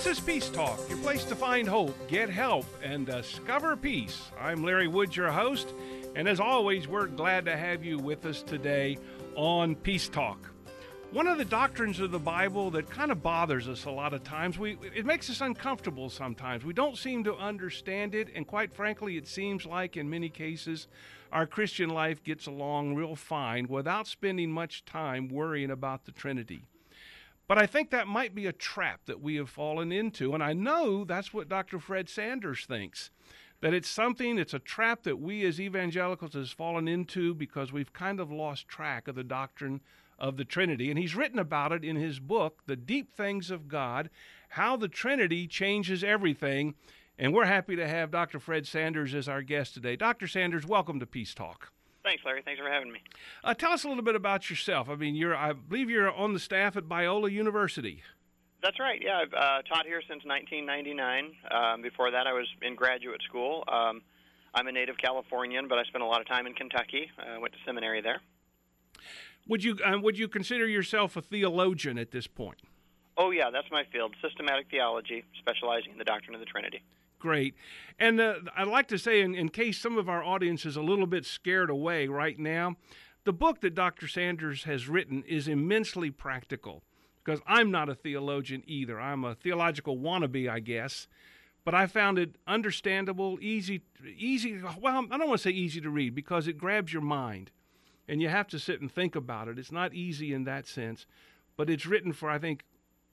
is Peace Talk, your place to find hope, get help, and discover peace. I'm Larry Woods, your host, and as always, we're glad to have you with us today on Peace Talk. One of the doctrines of the Bible that kind of bothers us a lot of times, it makes us uncomfortable sometimes. We don't seem to understand it, and quite frankly, it seems like in many cases, our Christian life gets along real fine without spending much time worrying about the Trinity. But I think that might be a trap that we have fallen into, and I know that's what Dr. Fred Sanders thinks, that it's a trap that we as evangelicals has fallen into because we've kind of lost track of the doctrine of the Trinity. And he's written about it in his book, The Deep Things of God, How the Trinity Changes Everything. And we're happy to have Dr. Fred Sanders as our guest today. Dr. Sanders, welcome to Peace Talk. Thanks, Larry. Thanks for having me. Tell us a little bit about yourself. I believe you're on the staff at Biola University. That's right. Yeah, I've taught here since 1999. Before that, I was in graduate school. I'm a native Californian, but I spent a lot of time in Kentucky. I went to seminary there. Would you consider yourself a theologian at this point? Oh, yeah, that's my field, systematic theology, specializing in the doctrine of the Trinity. Great. And I'd like to say, in case some of our audience is a little bit scared away right now, the book that Dr. Sanders has written is immensely practical, because I'm not a theologian either. I'm a theological wannabe, I guess. But I found it understandable, easy, well, I don't want to say easy to read, because it grabs your mind, and you have to sit and think about it. It's not easy in that sense, but it's written for, I think,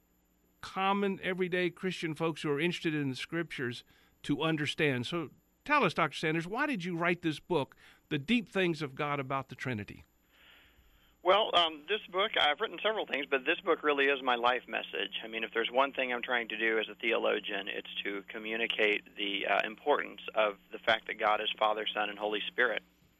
common, everyday Christian folks who are interested in the Scriptures to understand. So tell us, Dr. Sanders, why did you write this book, The Deep Things of God About the Trinity? Well, this book, I've written several things, but this book really is my life message. I mean, if there's one thing I'm trying to do as a theologian, it's to communicate the importance of the fact that God is Father, Son, and Holy Spirit.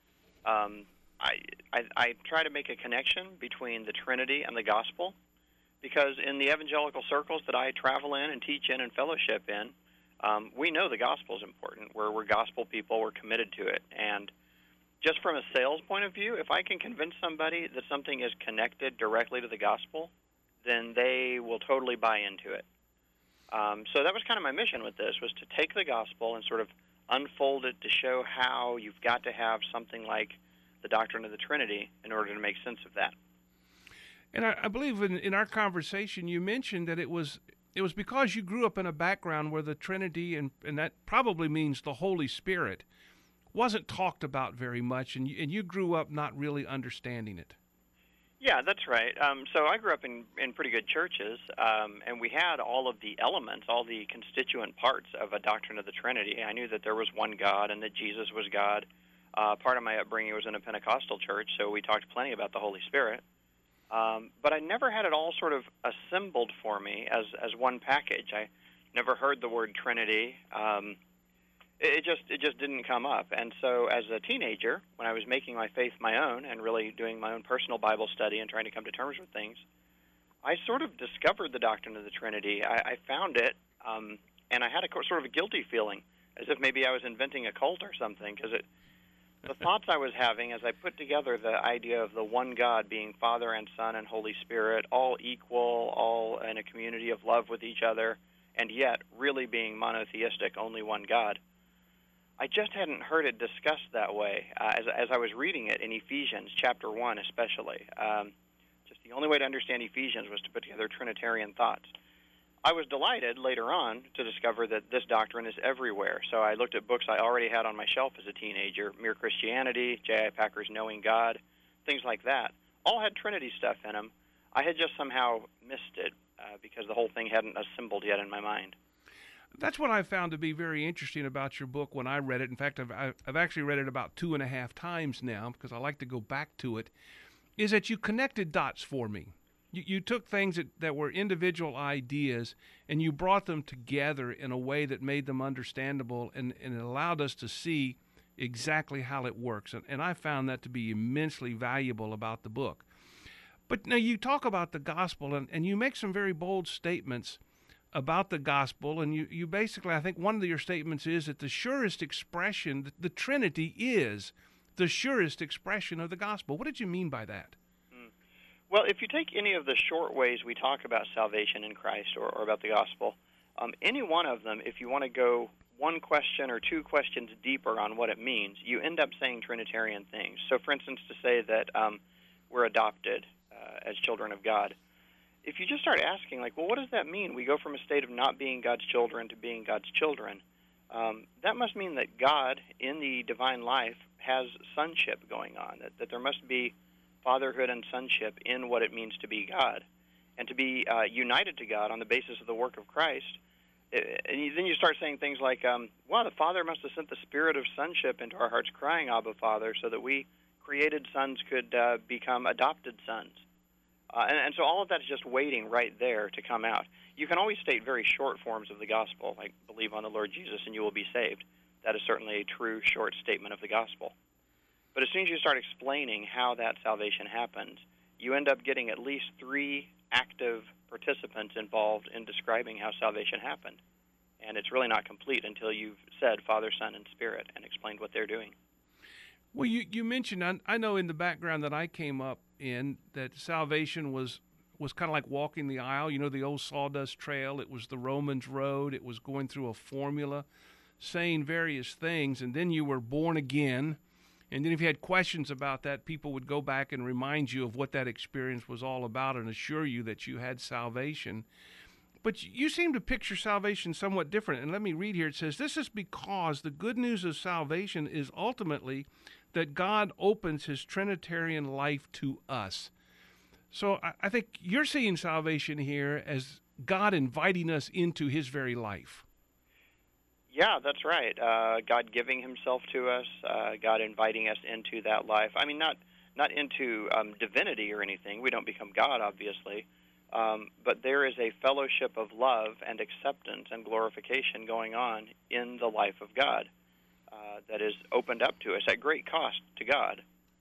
I try to make a connection between the Trinity and the gospel, because in the evangelical circles that I travel in and teach in and fellowship in, we know the gospel is important. We're gospel people. We're committed to it. And just from a sales point of view, if I can convince somebody that something is connected directly to the gospel, then they will totally buy into it. So that was kind of my mission with this, was to take the gospel and sort of unfold it to show how you've got to have something like the doctrine of the Trinity in order to make sense of that. And I believe in our conversation you mentioned that it was because you grew up in a background where the Trinity, and that probably means the Holy Spirit, wasn't talked about very much, and you grew up not really understanding it. Yeah, that's right. So I grew up in pretty good churches, and we had all of the elements, all the constituent parts of a doctrine of the Trinity. I knew that there was one God and that Jesus was God. Part of my upbringing was in a Pentecostal church, so we talked plenty about the Holy Spirit. But I never had it all sort of assembled for me as one package. I never heard the word Trinity. It just didn't come up. And so as a teenager, when I was making my faith my own and really doing my own personal Bible study and trying to come to terms with things, I sort of discovered the doctrine of the Trinity. I found it, and I had sort of a guilty feeling, as if maybe I was inventing a cult or something, because the thoughts I was having as I put together the idea of the one God being Father and Son and Holy Spirit, all equal, all in a community of love with each other, and yet really being monotheistic, only one God, I just hadn't heard it discussed that way as I was reading it in Ephesians chapter 1 especially. Just the only way to understand Ephesians was to put together Trinitarian thoughts. I was delighted later on to discover that this doctrine is everywhere. So I looked at books I already had on my shelf as a teenager, Mere Christianity, J.I. Packer's Knowing God, things like that. All had Trinity stuff in them. I had just somehow missed it because the whole thing hadn't assembled yet in my mind. That's what I found to be very interesting about your book when I read it. In fact, I've actually read it about 2.5 times now because I like to go back to it, is that you connected dots for me. You took things that were individual ideas and you brought them together in a way that made them understandable and it allowed us to see exactly how it works. And I found that to be immensely valuable about the book. But now you talk about the gospel and you make some very bold statements about the gospel, and you basically, I think one of your statements is that the surest expression, the Trinity is the surest expression of the gospel. What did you mean by that? Well, if you take any of the short ways we talk about salvation in Christ or about the gospel, Any one of them, if you want to go one question or two questions deeper on what it means, you end up saying Trinitarian things. So, for instance, to say that we're adopted as children of God, if you just start asking, like, well, what does that mean? We go from a state of not being God's children to being God's children. That must mean that God, in the divine life, has sonship going on, that there must be fatherhood and sonship in what it means to be God. And to be united to God on the basis of the work of Christ, and then you start saying things like, well, the Father must have sent the spirit of sonship into our hearts, crying, Abba, Father, so that we created sons could become adopted sons. And so all of that is just waiting right there to come out. You can always state very short forms of the gospel, like believe on the Lord Jesus and you will be saved. That is certainly a true short statement of the gospel. But as soon as you start explaining how that salvation happens, you end up getting at least three active participants involved in describing how salvation happened. And it's really not complete until you've said Father, Son, and Spirit and explained what they're doing. Well, you mentioned, I know in the background that I came up in, that salvation was kind of like walking the aisle, the old sawdust trail. It was the Romans road. It was going through a formula, saying various things, and then you were born again. And then if you had questions about that, people would go back and remind you of what that experience was all about and assure you that you had salvation. But you seem to picture salvation somewhat different. And let me read here. It says, this is because the good news of salvation is ultimately that God opens his Trinitarian life to us. So I think you're seeing salvation here as God inviting us into his very life. Yeah, that's right. God giving himself to us, God inviting us into that life. I mean, not into divinity or anything. We don't become God, obviously. But there is a fellowship of love and acceptance and glorification going on in the life of God that is opened up to us at great cost to God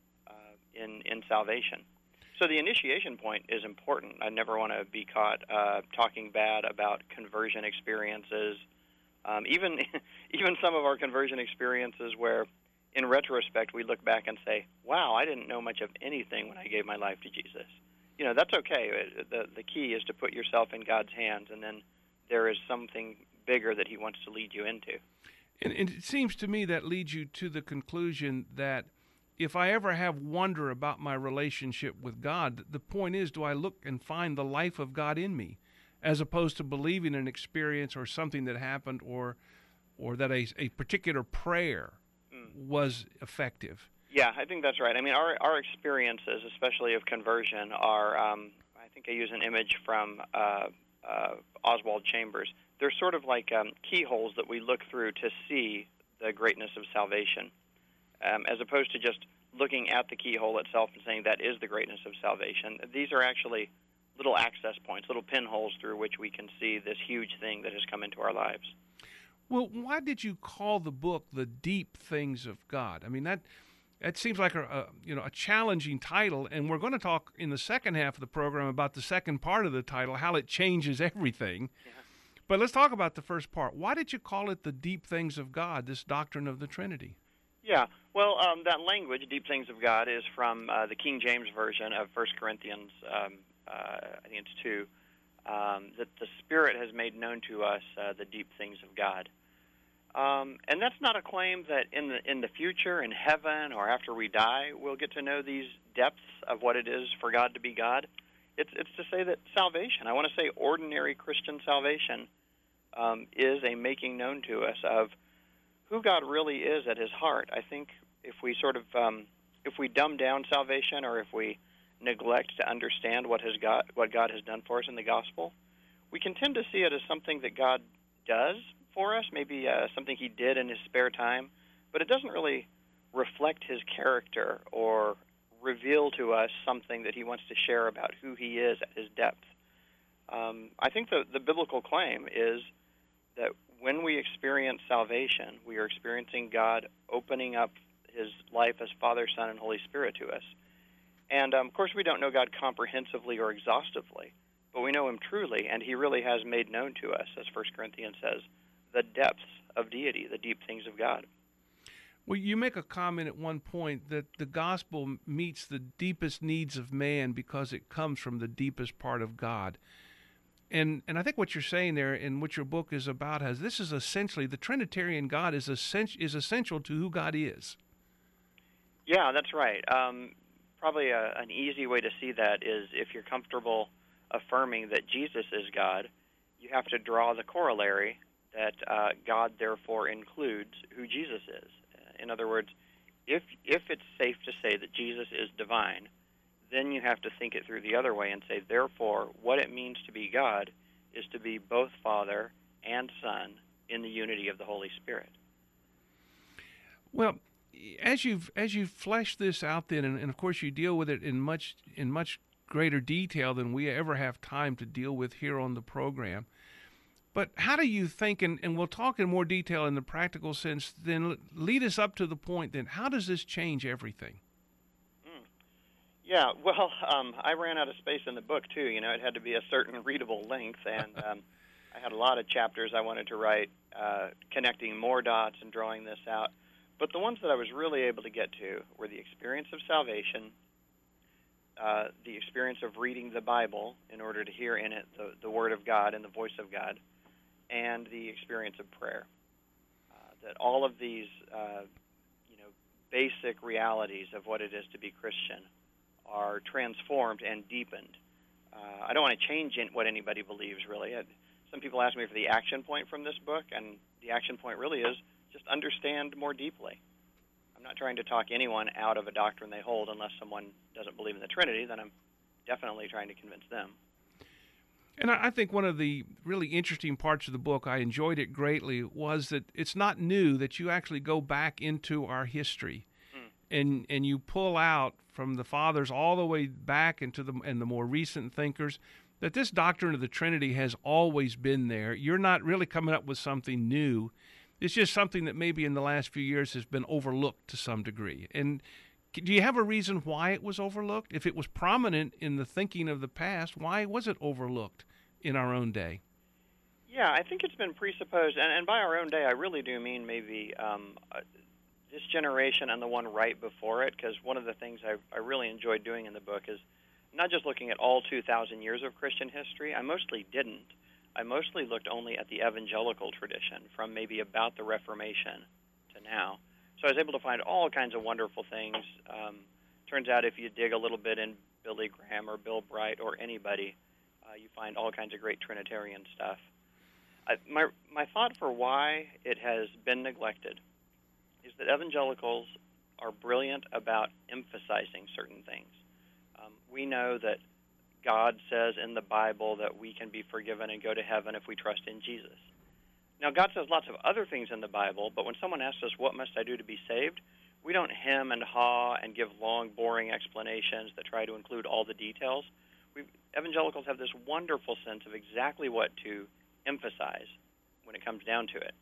in salvation. So the initiation point is important. I never want to be caught talking bad about conversion experiences, even some of our conversion experiences where, in retrospect, we look back and say, wow, I didn't know much of anything when I gave my life to Jesus. That's okay. The key is to put yourself in God's hands, and then there is something bigger that he wants to lead you into. And it seems to me that leads you to the conclusion that if I ever have wonder about my relationship with God, the point is, do I look and find the life of God in me, as opposed to believing an experience or something that happened or that a particular prayer was effective? Yeah, I think that's right. I mean, our experiences, especially of conversion, are, I think I use an image from Oswald Chambers. They're sort of like keyholes that we look through to see the greatness of salvation, as opposed to just looking at the keyhole itself and saying that is the greatness of salvation. These are actually little access points, little pinholes through which we can see this huge thing that has come into our lives. Well, why did you call the book The Deep Things of God? I mean, that seems like a challenging title, and we're going to talk in the second half of the program about the second part of the title, how it changes everything. Yeah. But let's talk about the first part. Why did you call it The Deep Things of God, this doctrine of the Trinity? Yeah, well, that language, Deep Things of God, is from the King James Version of 1 Corinthians, I think it's 2, that the Spirit has made known to us the deep things of God. And that's not a claim that in the future, in heaven, or after we die, we'll get to know these depths of what it is for God to be God. It's to say that salvation, I want to say ordinary Christian salvation, is a making known to us of who God really is at his heart. I think if we sort of, if we dumb down salvation, or if we neglect to understand what God has done for us in the gospel, we can tend to see it as something that God does for us, maybe something he did in his spare time, but it doesn't really reflect his character or reveal to us something that he wants to share about who he is at his depth. I think the biblical claim is that when we experience salvation, we are experiencing God opening up his life as Father, Son, and Holy Spirit to us. And, of course, we don't know God comprehensively or exhaustively, but we know him truly, and he really has made known to us, as 1 Corinthians says, the depths of deity, the deep things of God. Well, you make a comment at one point that the gospel meets the deepest needs of man because it comes from the deepest part of God. And I think what you're saying there and what your book is about is this is essentially the Trinitarian God is essential to who God is. Yeah, that's right. Probably an easy way to see that is if you're comfortable affirming that Jesus is God, you have to draw the corollary that God therefore includes who Jesus is. In other words, if it's safe to say that Jesus is divine, then you have to think it through the other way and say, therefore, what it means to be God is to be both Father and Son in the unity of the Holy Spirit. Well, as you've fleshed this out, then, and of course you deal with it in much greater detail than we ever have time to deal with here on the program. But how do you think, and we'll talk in more detail in the practical sense, then lead us up to the point, then how does this change everything? Yeah, well, I ran out of space in the book, too. You know, it had to be a certain readable length, and I had a lot of chapters I wanted to write, connecting more dots and drawing this out. But the ones that I was really able to get to were the experience of salvation, the experience of reading the Bible in order to hear in it the Word of God and the voice of God, and the experience of prayer. That all of these, basic realities of what it is to be Christian are transformed and deepened. I don't want to change what anybody believes, really. Some people ask me for the action point from this book, and the action point really is just understand more deeply. I'm not trying to talk anyone out of a doctrine they hold unless someone doesn't believe in the Trinity, then I'm definitely trying to convince them. And I think one of the really interesting parts of the book, I enjoyed it greatly, was that it's not new that you actually go back into our history and you pull out from the fathers all the way back into the more recent thinkers that this doctrine of the Trinity has always been there. You're not really coming up with something new. It's just something that maybe in the last few years has been overlooked to some degree. And do you have a reason why it was overlooked? If it was prominent in the thinking of the past, why was it overlooked in our own day? Yeah, I think it's been presupposed, and by our own day, I really do mean maybe this generation and the one right before it, because one of the things I really enjoyed doing in the book is not just looking at all 2,000 years of Christian history. I mostly didn't. I mostly looked only at the evangelical tradition from maybe about the Reformation to now. So I was able to find all kinds of wonderful things. Turns out if you dig a little bit in Billy Graham or Bill Bright or anybody, you find all kinds of great Trinitarian stuff. My thought for why it has been neglected is that evangelicals are brilliant about emphasizing certain things. We know that God says in the Bible that we can be forgiven and go to heaven if we trust in Jesus. Now, God says lots of other things in the Bible, but when someone asks us, what must I do to be saved, we don't hem and haw and give long, boring explanations that try to include all the details. Evangelicals have this wonderful sense of exactly what to emphasize when it comes down to it.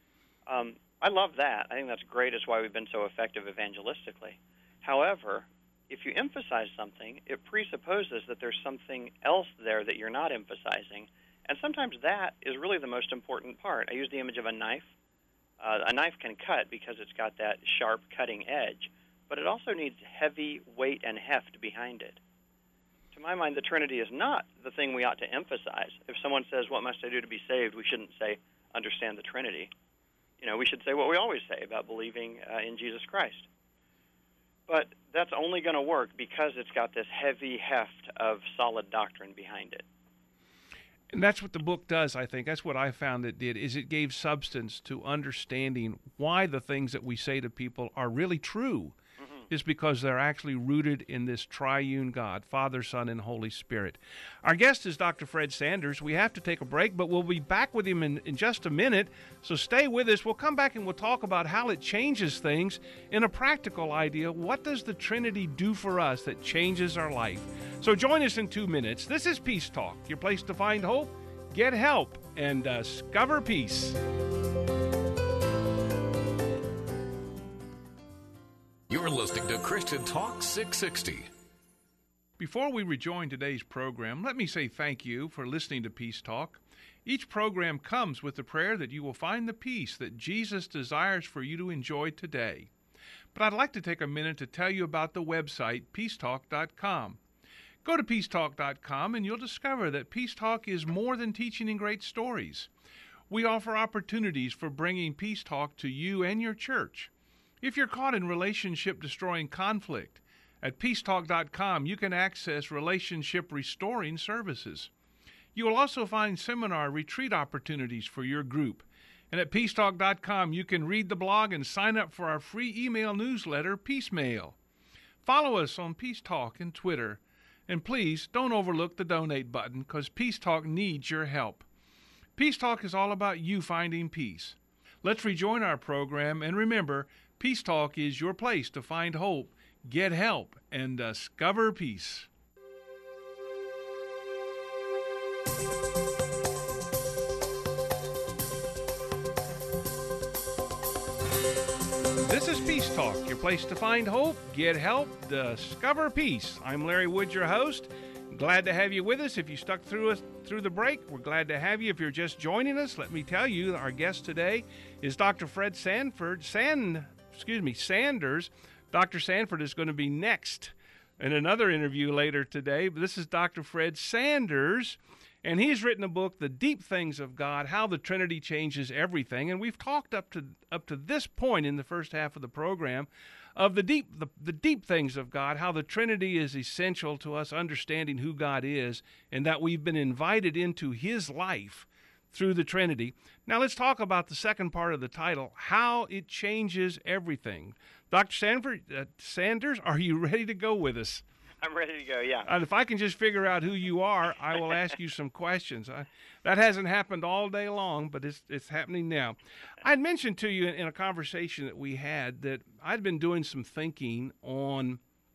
I love that. I think that's great. It's why we've been so effective evangelistically. However, if you emphasize something, it presupposes that there's something else there that you're not emphasizing, and sometimes that is really the most important part. I use the image of a knife. A knife can cut because it's got that sharp cutting edge, but it also needs heavy weight and heft behind it. To my mind, the Trinity is not the thing we ought to emphasize. If someone says, what must I do to be saved, we shouldn't say, understand the Trinity. We should say what we always say about believing in Jesus Christ. But that's only going to work because it's got this heavy heft of solid doctrine behind it. And that's what the book does, I think. That's what I found it did, is it gave substance to understanding why the things that we say to people are really true. Is because they're actually rooted in this triune God, Father, Son, and Holy Spirit. Our guest is Dr. Fred Sanders. We have to take a break, but we'll be back with him in just a minute, so stay with us. We'll come back and we'll talk about how it changes things in a practical idea. What does the Trinity do for us that changes our life? So join us in 2 minutes. This is Peace Talk, your place to find hope, get help, and discover peace. You're listening to Christian Talk 660. Before we rejoin today's program, let me say thank you for listening to Peace Talk. Each program comes with the prayer that you will find the peace that Jesus desires for you to enjoy today. But I'd like to take a minute to tell you about the website, peacetalk.com. Go to peacetalk.com and you'll discover that Peace Talk is more than teaching and great stories. We offer opportunities for bringing Peace Talk to you and your church. If you're caught in relationship-destroying conflict, at peacetalk.com you can access relationship-restoring services. You will also find seminar retreat opportunities for your group. And at peacetalk.com you can read the blog and sign up for our free email newsletter, Peace Mail. Follow us on Peace Talk and Twitter. And please don't overlook the donate button, because Peace Talk needs your help. Peace Talk is all about you finding peace. Let's rejoin our program, and remember, Peace Talk is your place to find hope, get help, and discover peace. This is Peace Talk, your place to find hope, get help, discover peace. I'm Larry Wood, your host. Glad to have you with us. If you stuck through the break, we're glad to have you. If you're just joining us, let me tell you, our guest today is Dr. Fred Sanders. Dr. Sanford is going to be next in another interview later today. But this is Dr. Fred Sanders, and he's written a book, The Deep Things of God, How the Trinity Changes Everything. And we've talked up to this point in the first half of the program of the deep things of God, how the Trinity is essential to us understanding who God is, and that we've been invited into his life through the Trinity. Now let's talk about the second part of the title, how it changes everything. Dr. Sanders, are you ready to go with us? I'm ready to go, yeah. And if I can just figure out who you are, I will ask you some questions. That hasn't happened all day long, but it's happening now. I'd mentioned to you in a conversation that we had that I'd been doing some thinking on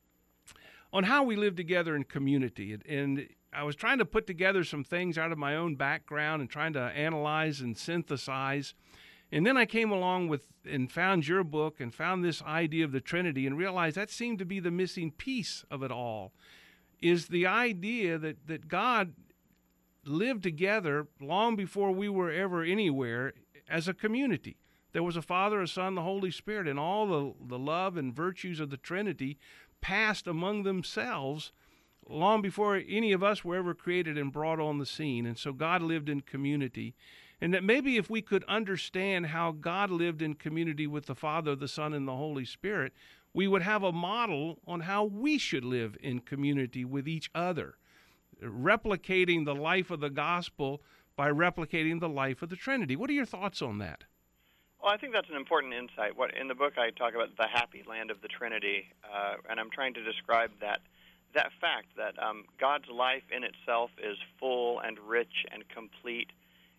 how we live together in community. And I was trying to put together some things out of my own background and trying to analyze and synthesize. And then I came along and found your book and found this idea of the Trinity and realized that seemed to be the missing piece of it all, is the idea that God lived together long before we were ever anywhere as a community. There was a Father, a Son, the Holy Spirit, and all the love and virtues of the Trinity passed among themselves long before any of us were ever created and brought on the scene. And so God lived in community. And that maybe if we could understand how God lived in community with the Father, the Son, and the Holy Spirit, we would have a model on how we should live in community with each other, replicating the life of the gospel by replicating the life of the Trinity. What are your thoughts on that? Well, I think that's an important insight. In the book, I talk about the happy land of the Trinity, and I'm trying to describe that fact that God's life in itself is full and rich and complete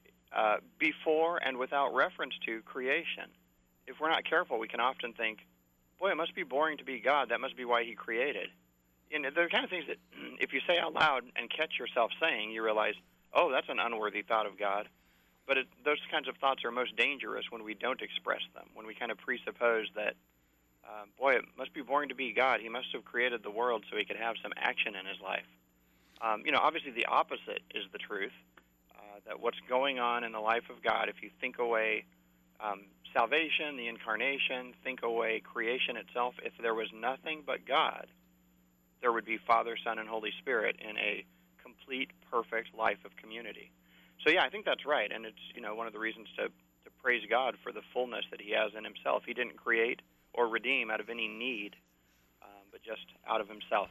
before and without reference to creation. If we're not careful, we can often think, boy, it must be boring to be God. That must be why he created. And they're the kind of things that if you say out loud and catch yourself saying, you realize, oh, that's an unworthy thought of God. But those kinds of thoughts are most dangerous when we don't express them, when we kind of presuppose that, boy, it must be boring to be God. He must have created the world so he could have some action in his life. Obviously the opposite is the truth, that what's going on in the life of God, if you think away salvation, the incarnation, think away creation itself, if there was nothing but God, there would be Father, Son, and Holy Spirit in a complete, perfect life of community. So, yeah, I think that's right, and it's one of the reasons to praise God for the fullness that he has in himself. He didn't create or redeem out of any need, but just out of himself.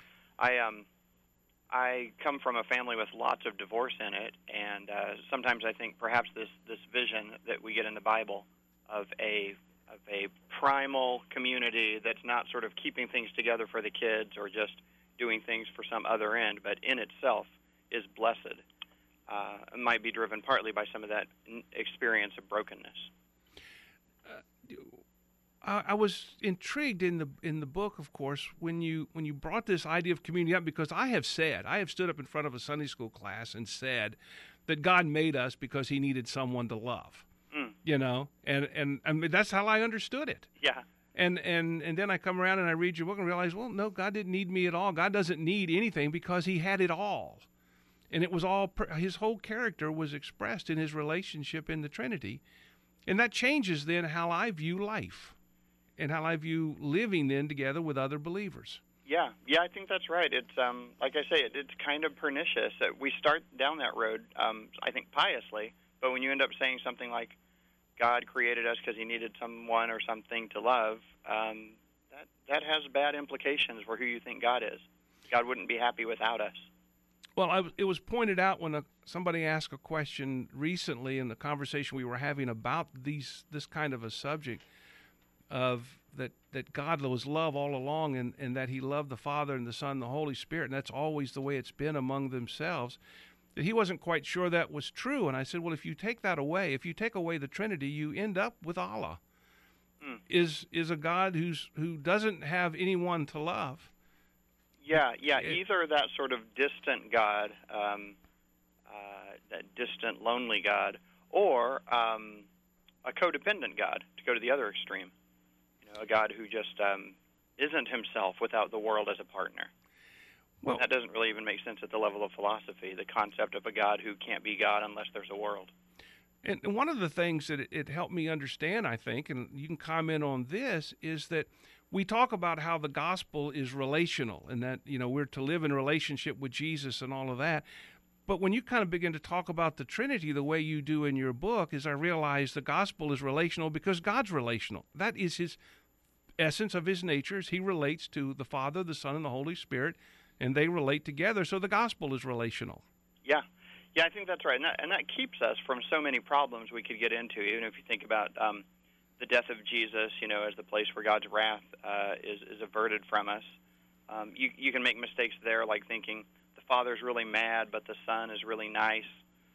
I come from a family with lots of divorce in it, and sometimes I think perhaps this vision that we get in the Bible of a primal community that's not sort of keeping things together for the kids or just doing things for some other end, but in itself is blessed. It might be driven partly by some of that experience of brokenness. I was intrigued in the book, of course, when you brought this idea of community up, because I have stood up in front of a Sunday school class and said that God made us because he needed someone to love, and I mean, that's how I understood it. Yeah. And then I come around and I read your book and realize, well, no, God didn't need me at all. God doesn't need anything because he had it all. And it was all, his whole character was expressed in his relationship in the Trinity. And that changes then how I view life and how I view living then together with other believers. Yeah, I think that's right. It's like I say, it's kind of pernicious. We start down that road, I think piously, but when you end up saying something like God created us because He needed someone or something to love, that has bad implications for who you think God is. God wouldn't be happy without us. Well, it was pointed out when somebody asked a question recently in the conversation we were having about this kind of a subject of that God was love all along, and that He loved the Father and the Son and the Holy Spirit, and that's always the way it's been among themselves. That he wasn't quite sure that was true, and I said, well, if you take that away, if you take away the Trinity, you end up with Allah. Is a God who doesn't have anyone to love. Yeah. Either that sort of distant God, that distant, lonely God, or a codependent God, to go to the other extreme. A God who just isn't Himself without the world as a partner. Well, that doesn't really even make sense at the level of philosophy, the concept of a God who can't be God unless there's a world. And one of the things that it helped me understand, I think, and you can comment on this, is that we talk about how the gospel is relational and that, we're to live in relationship with Jesus and all of that. But when you kind of begin to talk about the Trinity the way you do in your book, I realize the gospel is relational because God's relational. That is His essence of His nature, is He relates to the Father, the Son, and the Holy Spirit, and they relate together, so the gospel is relational. Yeah, I think that's right, and that keeps us from so many problems we could get into, even if you think about the death of Jesus, as the place where God's wrath is averted from us. You can make mistakes there, like thinking the Father's really mad, but the Son is really nice.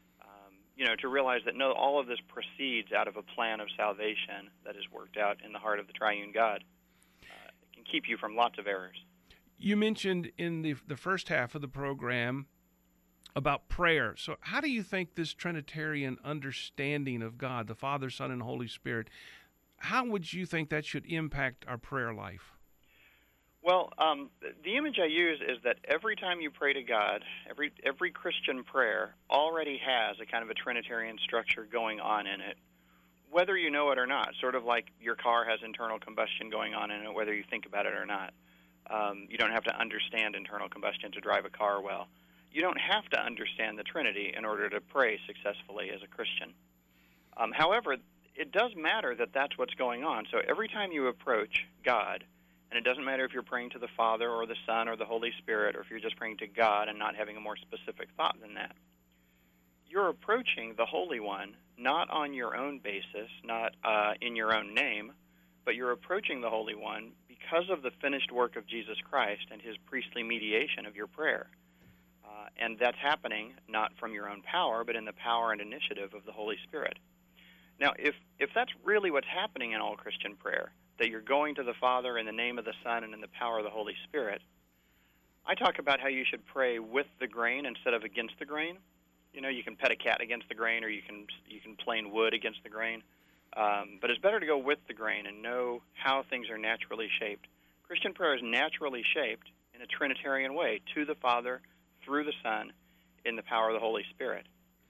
To realize that no, all of this proceeds out of a plan of salvation that is worked out in the heart of the triune God. It can keep you from lots of errors. You mentioned in the first half of the program about prayer. So how do you think this Trinitarian understanding of God, the Father, Son, and Holy Spirit, how would you think that should impact our prayer life? Well, the image I use is that every time you pray to God, every Christian prayer already has a kind of a Trinitarian structure going on in it, whether you know it or not, sort of like your car has internal combustion going on in it, whether you think about it or not. You don't have to understand internal combustion to drive a car well. You don't have to understand the Trinity in order to pray successfully as a Christian. However, it does matter that that's what's going on. So every time you approach God, and it doesn't matter if you're praying to the Father or the Son or the Holy Spirit, or if you're just praying to God and not having a more specific thought than that, you're approaching the Holy One not on your own basis, not in your own name, but you're approaching the Holy One because of the finished work of Jesus Christ and His priestly mediation of your prayer. And that's happening not from your own power, but in the power and initiative of the Holy Spirit. Now, if that's really what's happening in all Christian prayer, that you're going to the Father in the name of the Son and in the power of the Holy Spirit, I talk about how you should pray with the grain instead of against the grain. You can pet a cat against the grain, or you can plane wood against the grain. But it's better to go with the grain and know how things are naturally shaped. Christian prayer is naturally shaped in a Trinitarian way, to the Father, through the Son, in the power of the Holy Spirit.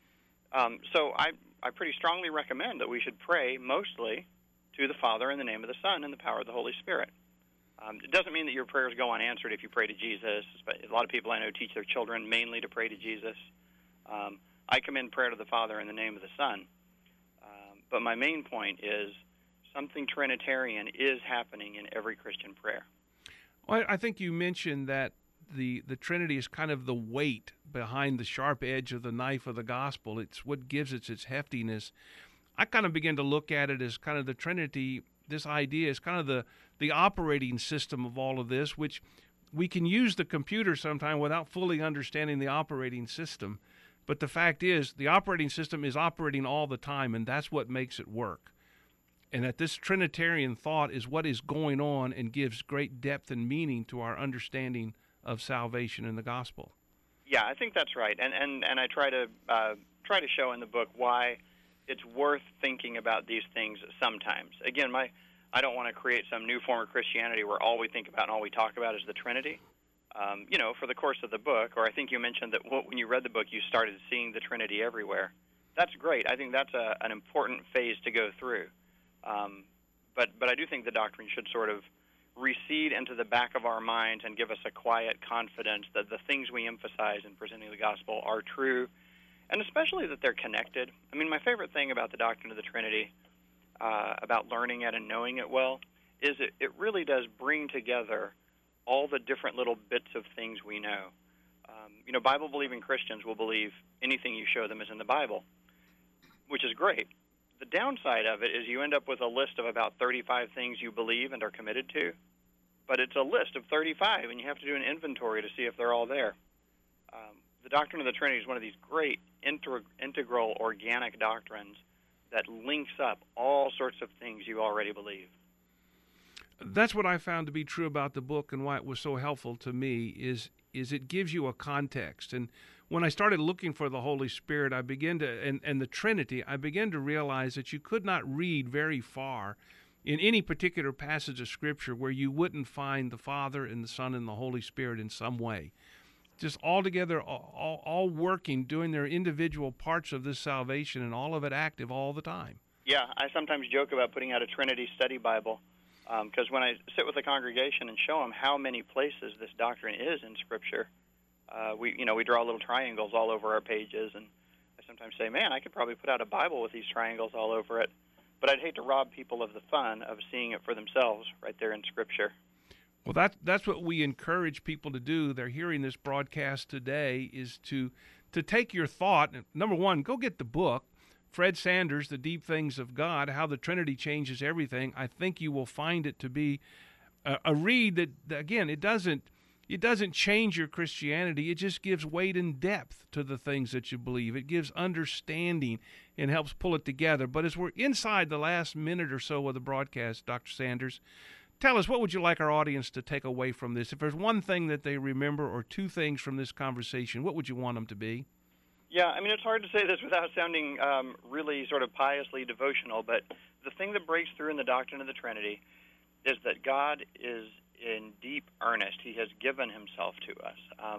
So I pretty strongly recommend that we should pray mostly to the Father in the name of the Son and the power of the Holy Spirit. It doesn't mean that your prayers go unanswered if you pray to Jesus. But a lot of people I know teach their children mainly to pray to Jesus. I commend prayer to the Father in the name of the Son. But my main point is something Trinitarian is happening in every Christian prayer. Well, I think you mentioned that the Trinity is kind of the weight behind the sharp edge of the knife of the gospel. It's what gives it its heftiness. I kind of begin to look at it as kind of the Trinity, this idea is kind of the operating system of all of this, which we can use the computer sometime without fully understanding the operating system. But the fact is, the operating system is operating all the time, and that's what makes it work. And that this Trinitarian thought is what is going on and gives great depth and meaning to our understanding of salvation in the gospel. Yeah, I think that's right, and I try to show in the book why it's worth thinking about these things sometimes. Again, I don't want to create some new form of Christianity where all we think about and all we talk about is the Trinity. For the course of the book, or I think you mentioned that when you read the book, you started seeing the Trinity everywhere. That's great. I think that's an important phase to go through. But I do think the doctrine should sort of recede into the back of our minds and give us a quiet confidence that the things we emphasize in presenting the gospel are true, and especially that they're connected. I mean, my favorite thing about the doctrine of the Trinity, about learning it and knowing it well, is it really does bring together all the different little bits of things we know. Bible-believing Christians will believe anything you show them is in the Bible, which is great. The downside of it is you end up with a list of about 35 things you believe and are committed to, but it's a list of 35, and you have to do an inventory to see if they're all there. The doctrine of the Trinity is one of these great integral organic doctrines that links up all sorts of things you already believe. That's what I found to be true about the book, and why it was so helpful to me is it gives you a context. And when I started looking for the Holy Spirit, I began to and the Trinity, I began to realize that you could not read very far in any particular passage of Scripture where you wouldn't find the Father and the Son and the Holy Spirit in some way. Just all together, all working, doing their individual parts of this salvation, and all of it active all the time. Yeah, I sometimes joke about putting out a Trinity study Bible, because when I sit with the congregation and show them how many places this doctrine is in Scripture, we draw little triangles all over our pages, and I sometimes say, man, I could probably put out a Bible with these triangles all over it, but I'd hate to rob people of the fun of seeing it for themselves right there in Scripture. Well, that's what we encourage people to do. They're hearing this broadcast today, is to take your thought. Number one, go get the book, Fred Sanders, The Deep Things of God, How the Trinity Changes Everything. I think you will find it to be a read that, again, it doesn't change your Christianity. It just gives weight and depth to the things that you believe. It gives understanding and helps pull it together. But as we're inside the last minute or so of the broadcast, Dr. Sanders, tell us, what would you like our audience to take away from this? If there's one thing that they remember or two things from this conversation, what would you want them to be? Yeah, I mean, it's hard to say this without sounding really sort of piously devotional, but the thing that breaks through in the doctrine of the Trinity is that God is in deep earnest. He has given himself to us.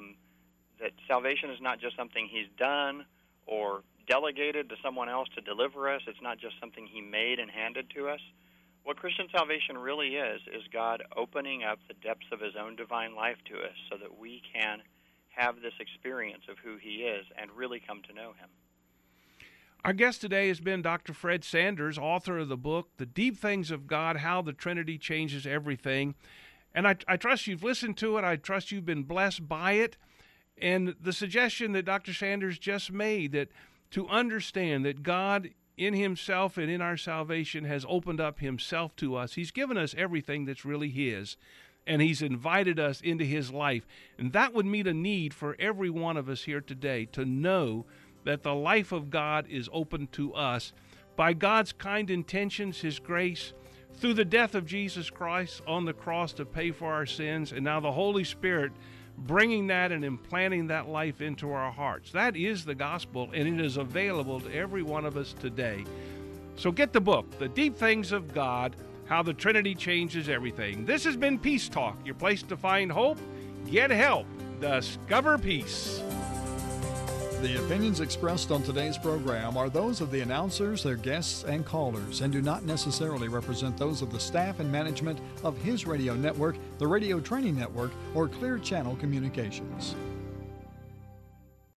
That salvation is not just something he's done or delegated to someone else to deliver us. It's not just something he made and handed to us. What Christian salvation really is God opening up the depths of his own divine life to us so that we can have this experience of who he is and really come to know him. Our guest today has been Dr. Fred Sanders, author of the book, The Deep Things of God, How the Trinity Changes Everything. And I trust you've listened to it. I trust you've been blessed by it. And the suggestion that Dr. Sanders just made, that to understand that God in himself and in our salvation has opened up himself to us. He's given us everything that's really his, and he's invited us into his life. And that would meet a need for every one of us here today, to know that the life of God is open to us by God's kind intentions, his grace, through the death of Jesus Christ on the cross to pay for our sins, and now the Holy Spirit bringing that and implanting that life into our hearts. That is the gospel, and it is available to every one of us today. So get the book, The Deep Things of God, How the Trinity Changes Everything. This has been Peace Talk, your place to find hope, get help, discover peace. The opinions expressed on today's program are those of the announcers, their guests, and callers, and do not necessarily represent those of the staff and management of His Radio Network, the Radio Training Network, or Clear Channel Communications.